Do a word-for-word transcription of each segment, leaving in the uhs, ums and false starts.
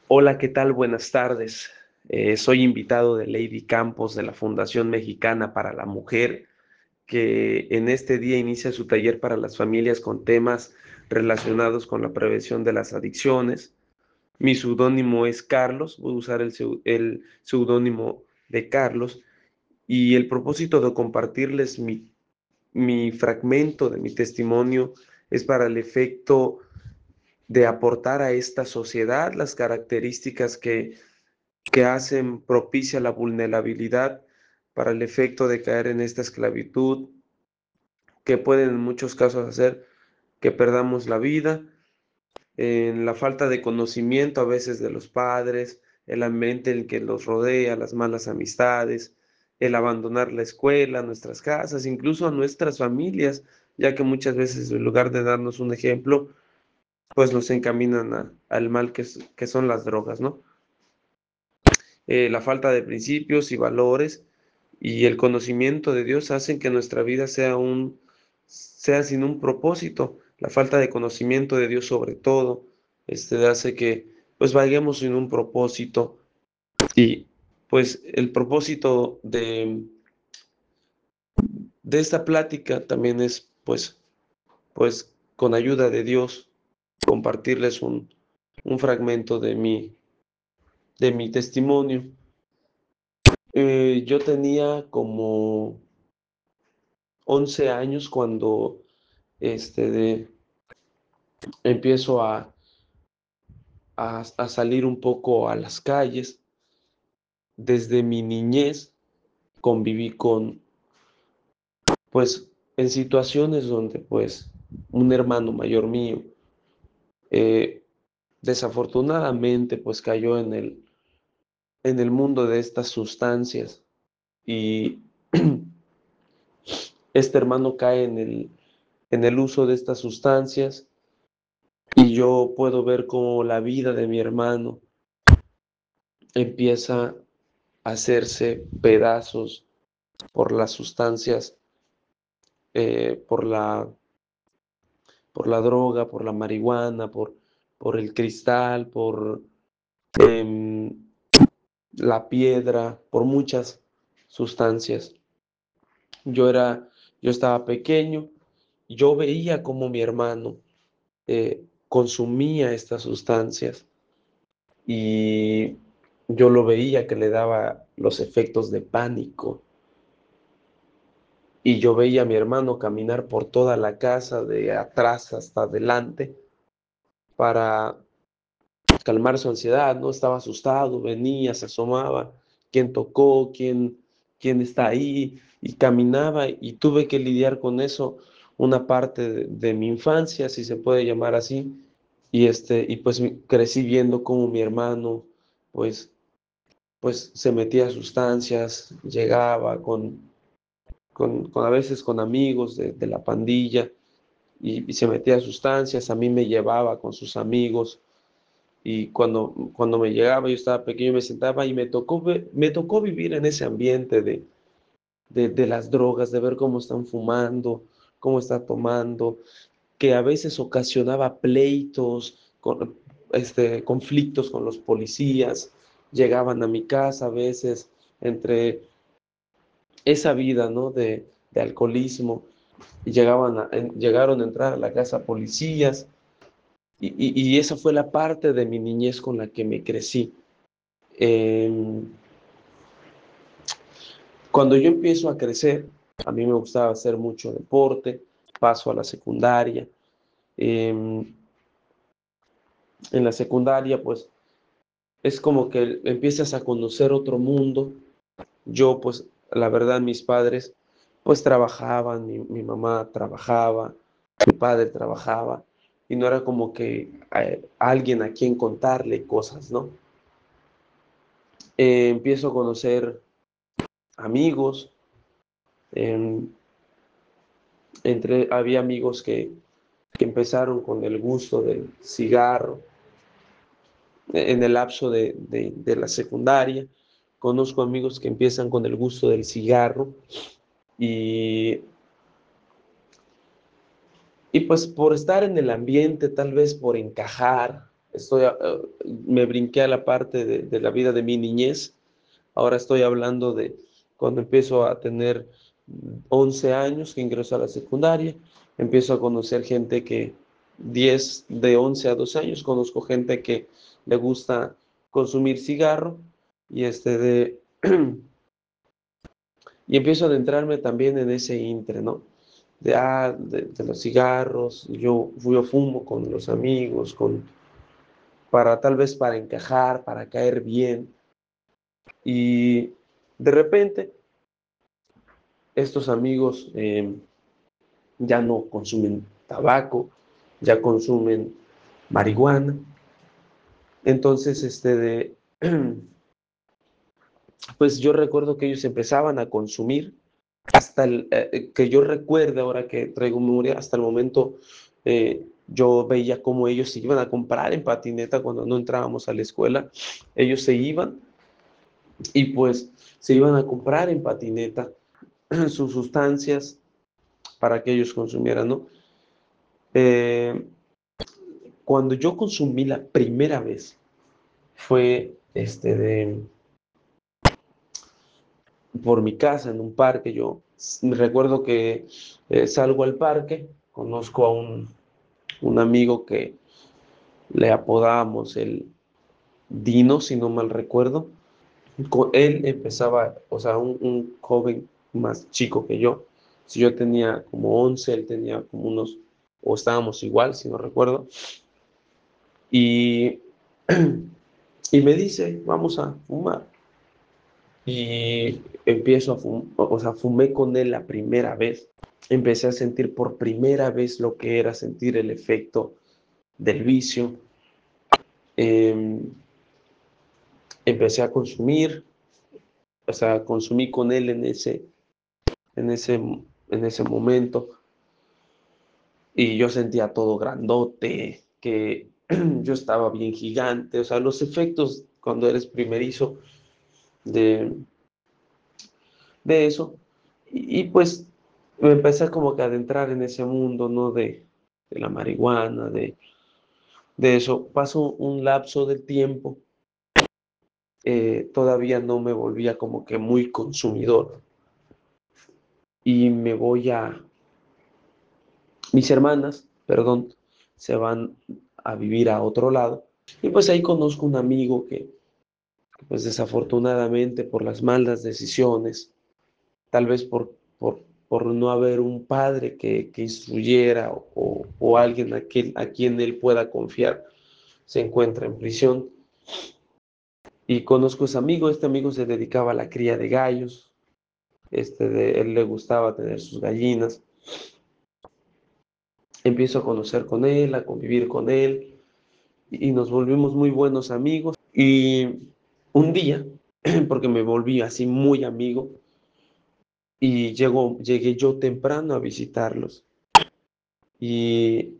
Hola, ¿qué tal? Buenas tardes. Eh, soy invitado de Lady Campos de la Fundación Mexicana para la Mujer, que en este día inicia su taller para las familias con temas relacionados con la prevención de las adicciones. Mi seudónimo es Carlos, voy a usar el, seu- el seudónimo de Carlos y el propósito de compartirles mi, mi fragmento de mi testimonio es para el efecto de aportar a esta sociedad las características que que hacen propicia la vulnerabilidad para el efecto de caer en esta esclavitud, que pueden en muchos casos hacer que perdamos la vida, en la falta de conocimiento a veces de los padres, el ambiente en el que los rodea, las malas amistades, el abandonar la escuela, nuestras casas, incluso a nuestras familias, ya que muchas veces en lugar de darnos un ejemplo, pues nos encaminan a- al mal que, es- que son las drogas, ¿no? Eh, la falta de principios y valores y el conocimiento de Dios hacen que nuestra vida sea un sea sin un propósito. La falta de conocimiento de Dios sobre todo, este hace que pues vayamos sin un propósito y pues el propósito de, de esta plática también es pues pues con ayuda de Dios compartirles un, un fragmento de mi de mi testimonio. Eh, yo tenía como once años cuando este, de, empiezo a, a, a salir un poco a las calles. Desde mi niñez conviví con, pues, en situaciones donde, pues, un hermano mayor mío, eh, desafortunadamente, pues, cayó en el, en el mundo de estas sustancias y este hermano cae en el, en el uso de estas sustancias y yo puedo ver cómo la vida de mi hermano empieza a hacerse pedazos por las sustancias, eh, por la, por la droga, por la marihuana, por, por el cristal, por em, la piedra, por muchas sustancias. Yo era, yo estaba pequeño, yo veía cómo mi hermano eh, consumía estas sustancias y yo lo veía que le daba los efectos de pánico. Y yo veía a mi hermano caminar por toda la casa, de atrás hasta adelante, para calmar su ansiedad, ¿no? Estaba asustado, venía, se asomaba, quién tocó, quién, quién está ahí, y caminaba, y tuve que lidiar con eso una parte de, de mi infancia, si se puede llamar así, y, este, y pues crecí viendo cómo mi hermano, pues, pues se metía a sustancias, llegaba con con, con a veces con amigos de, de la pandilla y, y, se metía a sustancias, a mí me llevaba con sus amigos y cuando, cuando me llegaba, yo estaba pequeño, me sentaba y me tocó, me tocó vivir en ese ambiente de, de, de las drogas, de ver cómo están fumando, cómo están tomando, que a veces ocasionaba pleitos, con, este, conflictos con los policías, llegaban a mi casa a veces entre esa vida, ¿no? de, de alcoholismo y llegaban a, en, llegaron a entrar a la casa policías y, y, y, esa fue la parte de mi niñez con la que me crecí. Eh, cuando yo empiezo a crecer, a mí me gustaba hacer mucho deporte, paso a la secundaria. Eh, en la secundaria, pues, es como que empiezas a conocer otro mundo. Yo, pues, la verdad, mis padres, pues, trabajaban, mi, mi mamá trabajaba, mi padre trabajaba, y no era como que eh, alguien a quien contarle cosas, ¿no? Eh, empiezo a conocer amigos, eh, entre, había amigos que, que empezaron con el gusto del cigarro, en el lapso de, de, de la secundaria, conozco amigos que empiezan con el gusto del cigarro, y Y pues por estar en el ambiente, tal vez por encajar, estoy, uh, me brinqué a la parte de, de la vida de mi niñez. Ahora estoy hablando de cuando empiezo a tener once años, que ingreso a la secundaria, empiezo a conocer gente que diez de once a doce años, conozco gente que le gusta consumir cigarro y este de y empiezo a adentrarme también en ese intre, ¿no? De, ah, de, de los cigarros, yo, yo fumo con los amigos, con, para tal vez para encajar, para caer bien, y de repente estos amigos eh, ya no consumen tabaco, ya consumen marihuana. Entonces, este de, pues yo recuerdo que ellos empezaban a consumir hasta el, eh, que yo recuerde, ahora que traigo memoria, hasta el momento eh, yo veía cómo ellos se iban a comprar en patineta cuando no entrábamos a la escuela. Ellos se iban y pues se iban a comprar en patineta sus sustancias para que ellos consumieran, ¿no? Eh, Cuando yo consumí la primera vez fue este de por mi casa en un parque. Yo recuerdo que eh, salgo al parque, conozco a un, un amigo que le apodábamos el Dino, si no mal recuerdo. Con él empezaba, o sea, un, un joven más chico que yo. Si yo tenía como once, él tenía como unos, o estábamos igual, si no recuerdo. Y, y me dice, vamos a fumar. Y empiezo a fumar, o sea, fumé con él la primera vez. Empecé a sentir por primera vez lo que era sentir el efecto del vicio. Eh, Empecé a consumir, o sea, consumí con él en ese, en ese, en ese momento y yo sentía todo grandote, que yo estaba bien gigante, o sea, los efectos cuando eres primerizo de, de eso. Y, y, pues me empecé como que a adentrar en ese mundo, ¿no? De, de la marihuana, de, de eso. Pasó un lapso de tiempo, eh, todavía no me volvía como que muy consumidor y me voy a, mis hermanas, perdón, se van a vivir a otro lado y pues ahí conozco un amigo que pues desafortunadamente por las malas decisiones, tal vez por, por, por no haber un padre que, que instruyera o, o alguien a quien, a quien él pueda confiar, se encuentra en prisión. Y conozco a ese amigo, este amigo se dedicaba a la cría de gallos, este de, él le gustaba tener sus gallinas. Empiezo a conocer con él, a convivir con él, y nos volvimos muy buenos amigos. Y un día, porque me volví así muy amigo, y llegó, llegué yo temprano a visitarlos. Y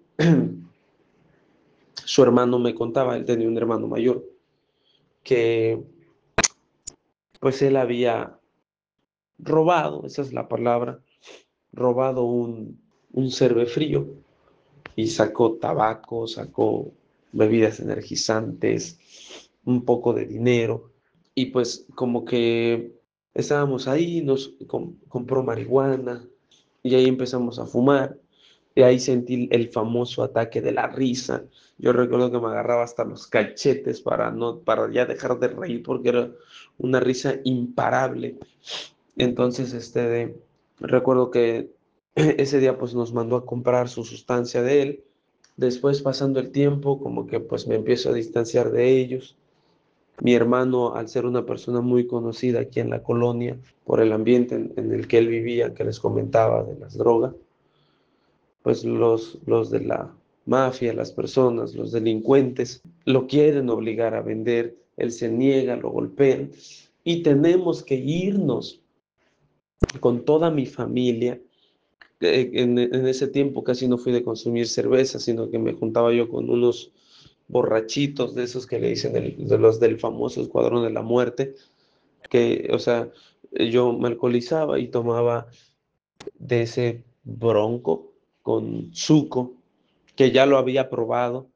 su hermano me contaba, él tenía un hermano mayor, que pues él había robado, esa es la palabra, robado un, un cervefrío y sacó tabaco, sacó bebidas energizantes, un poco de dinero. Y pues como que estábamos ahí, nos com- compró marihuana y ahí empezamos a fumar. Y ahí sentí el famoso ataque de la risa. Yo recuerdo que me agarraba hasta los cachetes para, no, para ya dejar de reír porque era una risa imparable. Entonces, este, de- recuerdo que ese día pues nos mandó a comprar su sustancia de él. Después, pasando el tiempo, como que pues me empiezo a distanciar de ellos. Mi hermano, al ser una persona muy conocida aquí en la colonia, por el ambiente en, en el que él vivía, que les comentaba de las drogas, pues los, los de la mafia, las personas, los delincuentes, lo quieren obligar a vender, él se niega, lo golpean y tenemos que irnos con toda mi familia. Eh, En, en ese tiempo casi no fui de consumir cerveza, sino que me juntaba yo con unos borrachitos de esos que le dicen el- de los del famoso Escuadrón de la Muerte, que, o sea, yo me alcoholizaba y tomaba de ese bronco con suco, que ya lo había probado,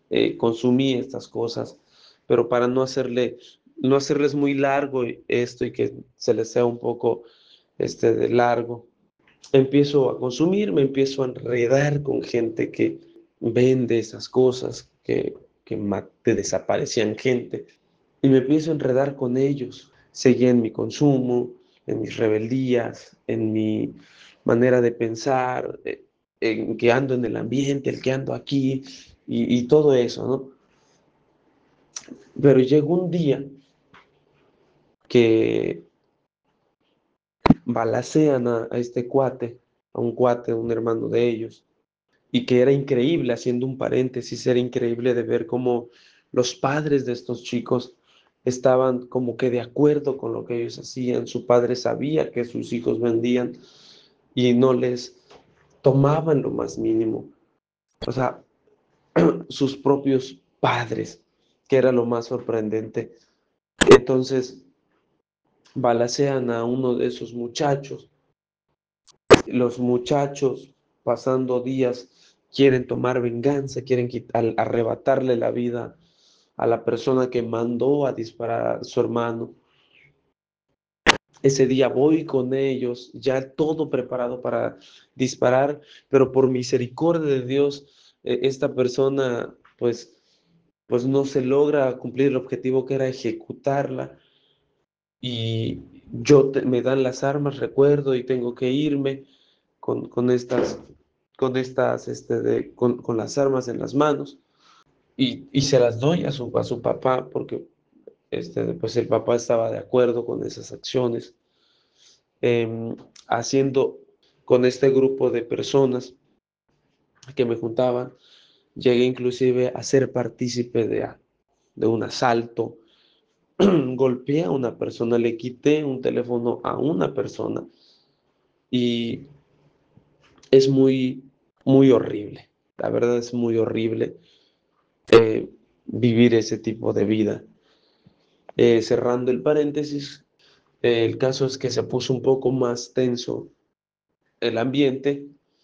eh, consumí estas cosas, pero para no hacerle, no hacerles muy largo esto y que se les sea un poco este, de largo, empiezo a consumir, me empiezo a enredar con gente que vende esas cosas, que, que ma- te desaparecían gente, y me empiezo a enredar con ellos. Seguía en mi consumo, en mis rebeldías, en mi manera de pensar, eh, en que ando en el ambiente, el que ando aquí, y, y todo eso, ¿no? Pero llegó un día que balacean a, a este cuate, a un cuate, a un hermano de ellos, y que era increíble, haciendo un paréntesis, era increíble de ver cómo los padres de estos chicos estaban como que de acuerdo con lo que ellos hacían. Su padre sabía que sus hijos vendían y no les tomaban lo más mínimo. O sea, sus propios padres, que era lo más sorprendente. Entonces, balacean a uno de esos muchachos. Los muchachos, pasando días, quieren tomar venganza, quieren quitar, arrebatarle la vida a la persona que mandó a disparar a su hermano. Ese día voy con ellos, ya todo preparado para disparar, pero por misericordia de Dios, eh, esta persona, pues, pues no se logra cumplir el objetivo que era ejecutarla. Y yo te- me dan las armas, recuerdo, y tengo que irme con, con estas, con estas, este, de, con, con las armas en las manos, y, y se las doy a su, a su papá, porque este, pues el papá estaba de acuerdo con esas acciones, eh, haciendo con este grupo de personas que me juntaban, llegué inclusive a ser partícipe de, de un asalto. Golpeé a una persona, le quité un teléfono a una persona, y es muy, muy horrible. La verdad es muy horrible eh, vivir ese tipo de vida. Eh, cerrando el paréntesis, eh, el caso es que se puso un poco más tenso el ambiente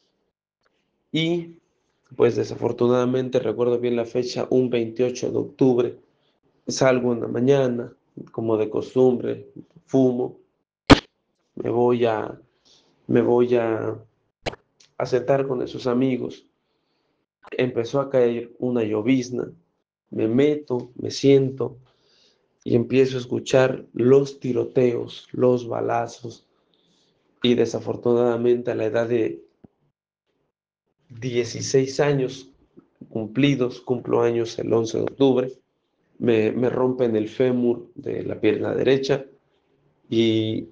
y pues desafortunadamente recuerdo bien la fecha, un veintiocho de octubre, salgo en la mañana, como de costumbre, fumo, me voy a, me voy a, a sentar con esos amigos. Empezó a caer una llovizna, me meto, me siento y empiezo a escuchar los tiroteos, los balazos, y desafortunadamente a la edad de dieciséis años cumplidos, cumplo años el once de octubre, me, me rompen el fémur de la pierna derecha y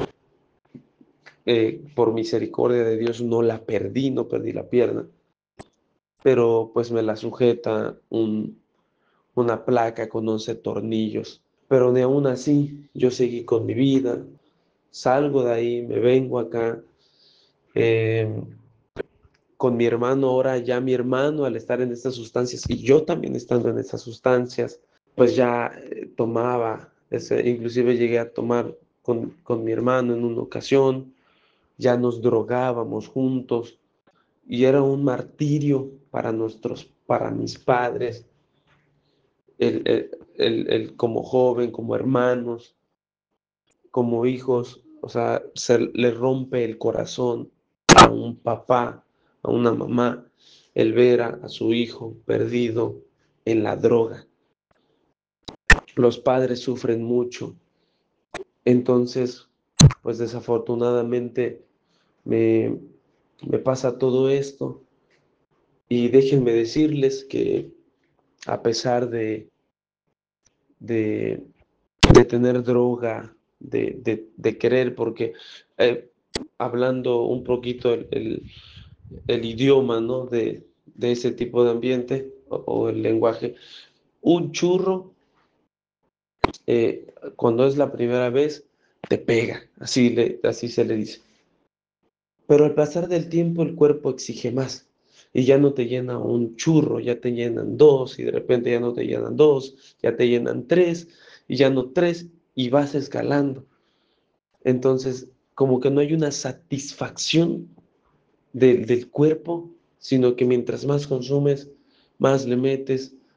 eh, por misericordia de Dios no la perdí, no perdí la pierna, pero pues me la sujeta un, una placa con once tornillos. Pero ni aún así yo seguí con mi vida, salgo de ahí, me vengo acá. Eh, con mi hermano, ahora ya mi hermano al estar en estas sustancias y yo también estando en estas sustancias, pues ya eh, tomaba, ese, inclusive llegué a tomar con, con mi hermano en una ocasión, ya nos drogábamos juntos y era un martirio para nuestros, para mis padres, el, el, el, el como joven, como hermanos, como hijos, o sea, se le rompe el corazón a un papá, a una mamá, el ver a, a su hijo perdido en la droga. Los padres sufren mucho. Entonces, pues desafortunadamente me, me pasa todo esto, y déjenme decirles que a pesar de, de, de tener droga, de, de, de querer, porque eh, hablando un poquito el, el, el idioma, ¿no? de, de ese tipo de ambiente o, o el lenguaje, un churro, eh, cuando es la primera vez, te pega, así, le, así se le dice. Pero al pasar del tiempo el cuerpo exige más y ya no te llena un churro, ya te llenan dos y de repente ya no te llenan dos, ya te llenan tres y ya no tres y vas escalando. Entonces, como que no hay una satisfacción de- del cuerpo, sino que mientras más consumes, más le metes,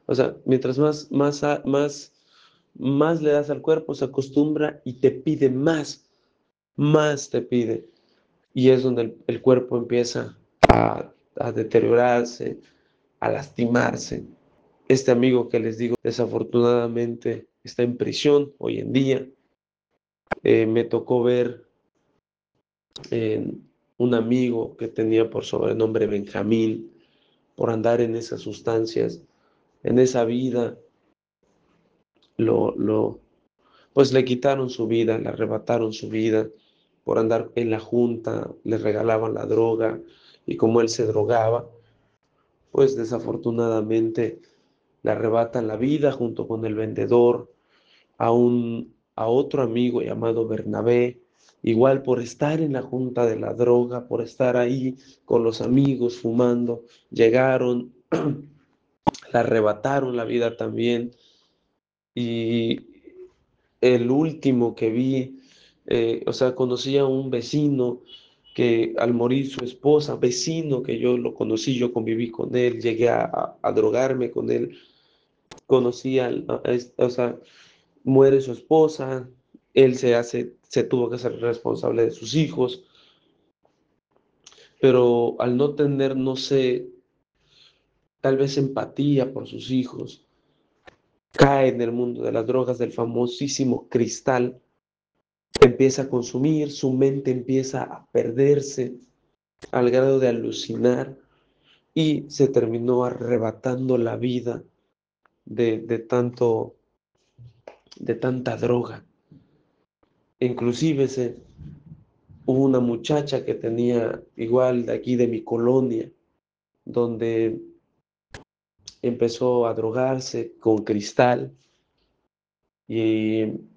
O sea, mientras más, más, más, más le das al cuerpo, se acostumbra y te pide más, más te pide. Y es donde el, el cuerpo empieza a, a deteriorarse, a lastimarse. Este amigo que les digo, desafortunadamente está en prisión hoy en día. Eh, me tocó ver eh, un amigo que tenía por sobrenombre Benjamín, por andar en esas sustancias, en esa vida, lo, lo, pues le quitaron su vida, le arrebataron su vida por andar en la junta, le regalaban la droga y como él se drogaba, pues desafortunadamente le arrebatan la vida junto con el vendedor, a, un, a otro amigo llamado Bernabé, igual por estar en la junta de la droga, por estar ahí con los amigos fumando, llegaron, le arrebataron la vida también. Y el último que vi, eh, o sea, conocí a un vecino que al morir su esposa, vecino que yo lo conocí, yo conviví con él, llegué a, a, a drogarme con él, conocí al, a, a, o sea, muere su esposa, él se hace, se tuvo que hacer responsable de sus hijos, pero al no tener, no sé, tal vez empatía por sus hijos, cae en el mundo de las drogas, del famosísimo cristal, empieza a consumir, su mente empieza a perderse al grado de alucinar y se terminó arrebatando la vida de, de tanto, de tanta droga. Inclusive se, hubo una muchacha que tenía igual de aquí de mi colonia, donde empezó a drogarse con cristal y,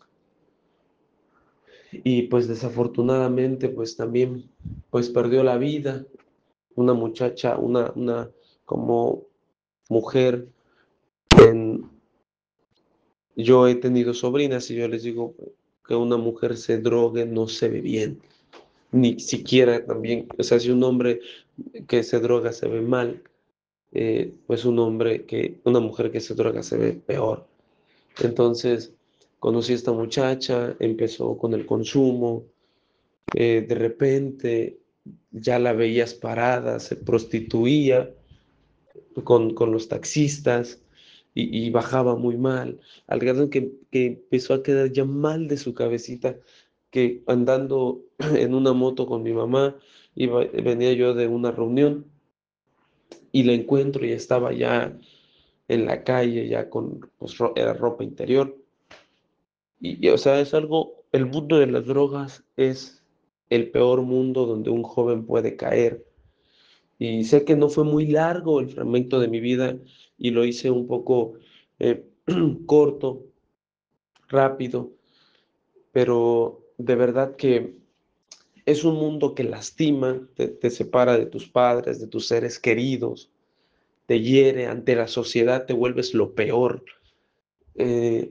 y pues desafortunadamente pues también pues perdió la vida. Una muchacha, una, una como mujer, en, yo he tenido sobrinas y yo les digo que una mujer se drogue no se ve bien, ni siquiera también, o sea, si un hombre que se droga se ve mal, eh, pues un hombre que, una mujer que se droga se ve peor. Entonces, conocí a esta muchacha, empezó con el consumo, eh, de repente ya la veías parada, se prostituía con, con los taxistas y, y bajaba muy mal, al grado que, que empezó a quedar ya mal de su cabecita, que andando en una moto con mi mamá, iba, venía yo de una reunión y la encuentro y estaba ya en la calle, ya con pues, ro- era ropa interior. Y, y, o sea, es algo, el mundo de las drogas es el peor mundo donde un joven puede caer. Y sé que no fue muy largo el fragmento de mi vida y lo hice un poco eh, corto, rápido, pero de verdad que es un mundo que lastima, te, te separa de tus padres, de tus seres queridos, te hiere ante la sociedad, te vuelves lo peor. Eh,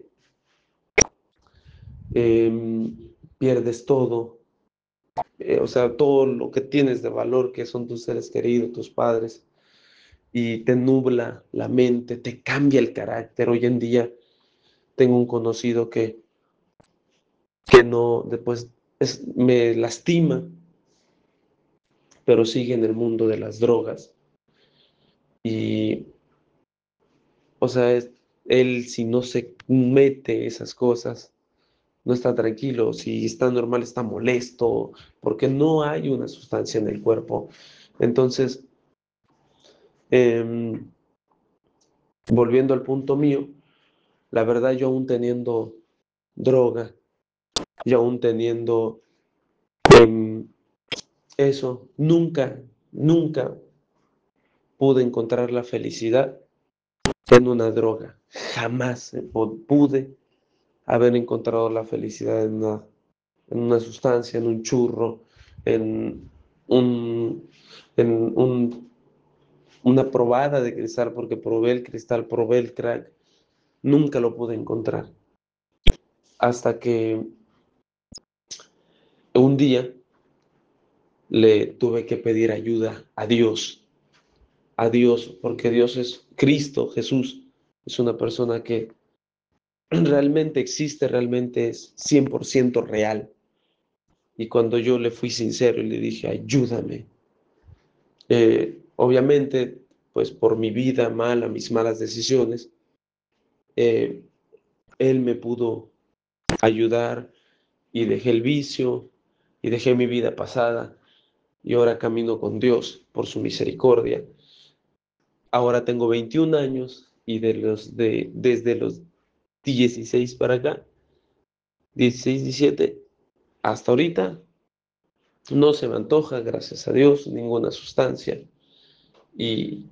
eh, Pierdes todo, eh, o sea, todo lo que tienes de valor, que son tus seres queridos, tus padres, y te nubla la mente, te cambia el carácter. Hoy en día tengo un conocido que, que no, después es, me lastima, pero sigue en el mundo de las drogas. Y, o sea, es, él si no se mete esas cosas, no está tranquilo, si está normal está molesto, porque no hay una sustancia en el cuerpo. Entonces, eh, volviendo al punto mío, la verdad yo aún teniendo droga, yo aún teniendo eh, eso, nunca, nunca pude encontrar la felicidad en una droga. Jamás eh, pude haber encontrado la felicidad en una, en una sustancia, en un churro, en un, en un, una probada de cristal, porque probé el cristal, probé el crack, nunca lo pude encontrar. Hasta que un día le tuve que pedir ayuda a Dios, a Dios, porque Dios es Cristo, Jesús. Es una persona que realmente existe, realmente es cien por ciento real. Y cuando yo le fui sincero y le dije, ayúdame, eh, obviamente, pues por mi vida mala, mis malas decisiones, eh, él me pudo ayudar y dejé el vicio y dejé mi vida pasada y ahora camino con Dios por su misericordia. Ahora tengo veintiún años y de los de, desde los dieciséis para acá, dieciséis, diecisiete, hasta ahorita, no se me antoja, gracias a Dios, ninguna sustancia. Y,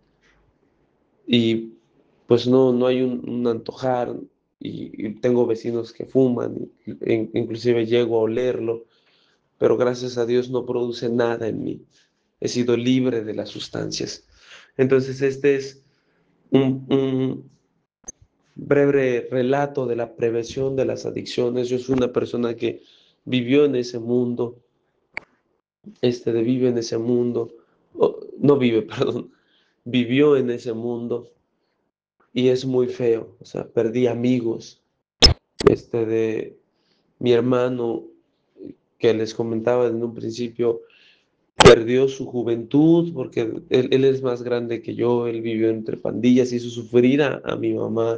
y pues no, no hay un, un antojar. Y, y tengo vecinos que fuman, in- inclusive llego a olerlo, pero gracias a Dios no produce nada en mí. He sido libre de las sustancias. Entonces, este es un, un breve relato de la prevención de las adicciones. Yo soy una persona que vivió en ese mundo, este de vive en ese mundo, o, no vive, perdón, vivió en ese mundo y es muy feo. O sea, perdí amigos, este de mi hermano que les comentaba en un principio, perdió su juventud porque él, él es más grande que yo, él vivió entre pandillas, hizo sufrir a, a mi mamá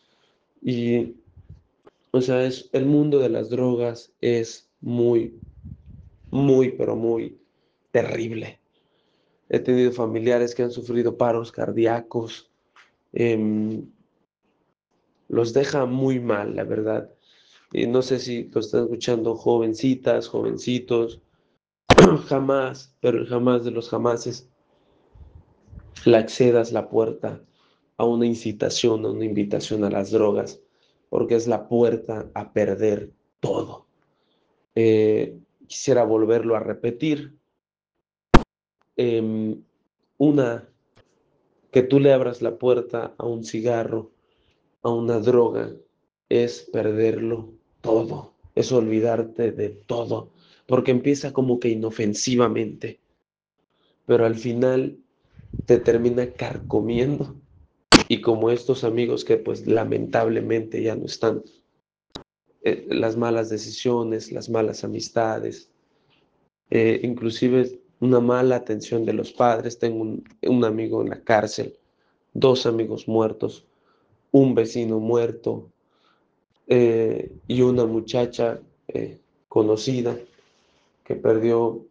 y, o sea, es, el mundo de las drogas es muy, muy, pero muy terrible. He tenido familiares que han sufrido paros cardíacos, em, los deja muy mal, la verdad. Y no sé si lo están escuchando jovencitas, jovencitos, jamás, pero jamás de los jamases le accedas la puerta a una incitación, a una invitación a las drogas, porque es la puerta a perder todo. Eh, quisiera volverlo a repetir. Eh, una, que tú le abras la puerta a un cigarro, a una droga, es perderlo todo, es olvidarte de todo, porque empieza como que inofensivamente, pero al final te termina carcomiendo. Y como estos amigos que pues lamentablemente ya no están, eh, las malas decisiones, las malas amistades, eh, inclusive una mala atención de los padres. Tengo un, un amigo en la cárcel, dos amigos muertos, un vecino muerto, eh, y una muchacha eh, conocida que perdió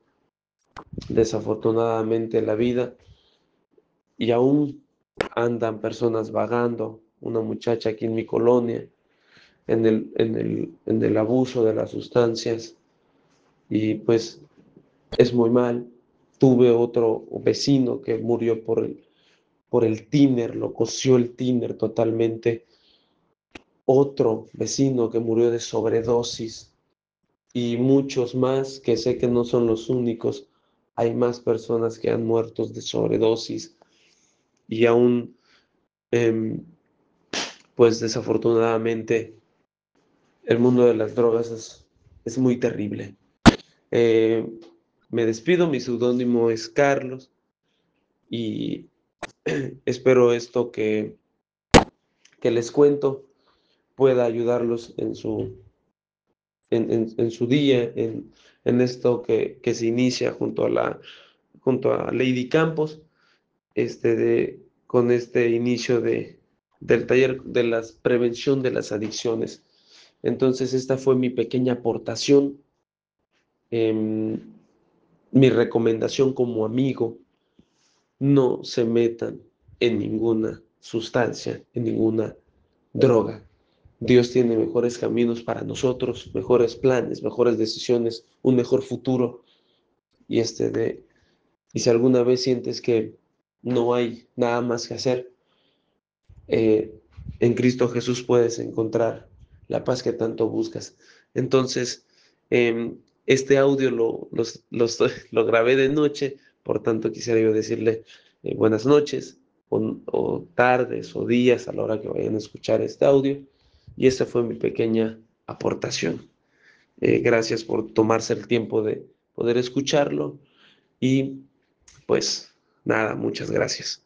desafortunadamente la vida y aún andan personas vagando, una muchacha aquí en mi colonia, en el, en el, en el abuso de las sustancias y pues es muy mal. Tuve otro vecino que murió por el, por el tiner, lo coció el tiner totalmente. Otro vecino que murió de sobredosis y muchos más que sé que no son los únicos. Hay más personas que han muerto de sobredosis y aún, eh, pues desafortunadamente, el mundo de las drogas es, es muy terrible. Eh, Me despido, mi seudónimo es Carlos y espero esto que, que les cuento pueda ayudarlos en su, en, en, en su día, en, en esto que, que, se inicia junto a, la, junto a Lady Campos, este de, con este inicio de, del taller de la prevención de las adicciones. Entonces, esta fue mi pequeña aportación, eh, mi recomendación como amigo. No se metan en ninguna sustancia, en ninguna droga. Dios tiene mejores caminos para nosotros, mejores planes, mejores decisiones, un mejor futuro. Y este de, y si alguna vez sientes que no hay nada más que hacer, eh, en Cristo Jesús puedes encontrar la paz que tanto buscas. Entonces, eh, este audio lo, los, los, lo grabé de noche, por tanto quisiera yo decirle eh, buenas noches o, o tardes o días a la hora que vayan a escuchar este audio. Y esa fue mi pequeña aportación. Eh, gracias por tomarse el tiempo de poder escucharlo y pues nada, muchas gracias.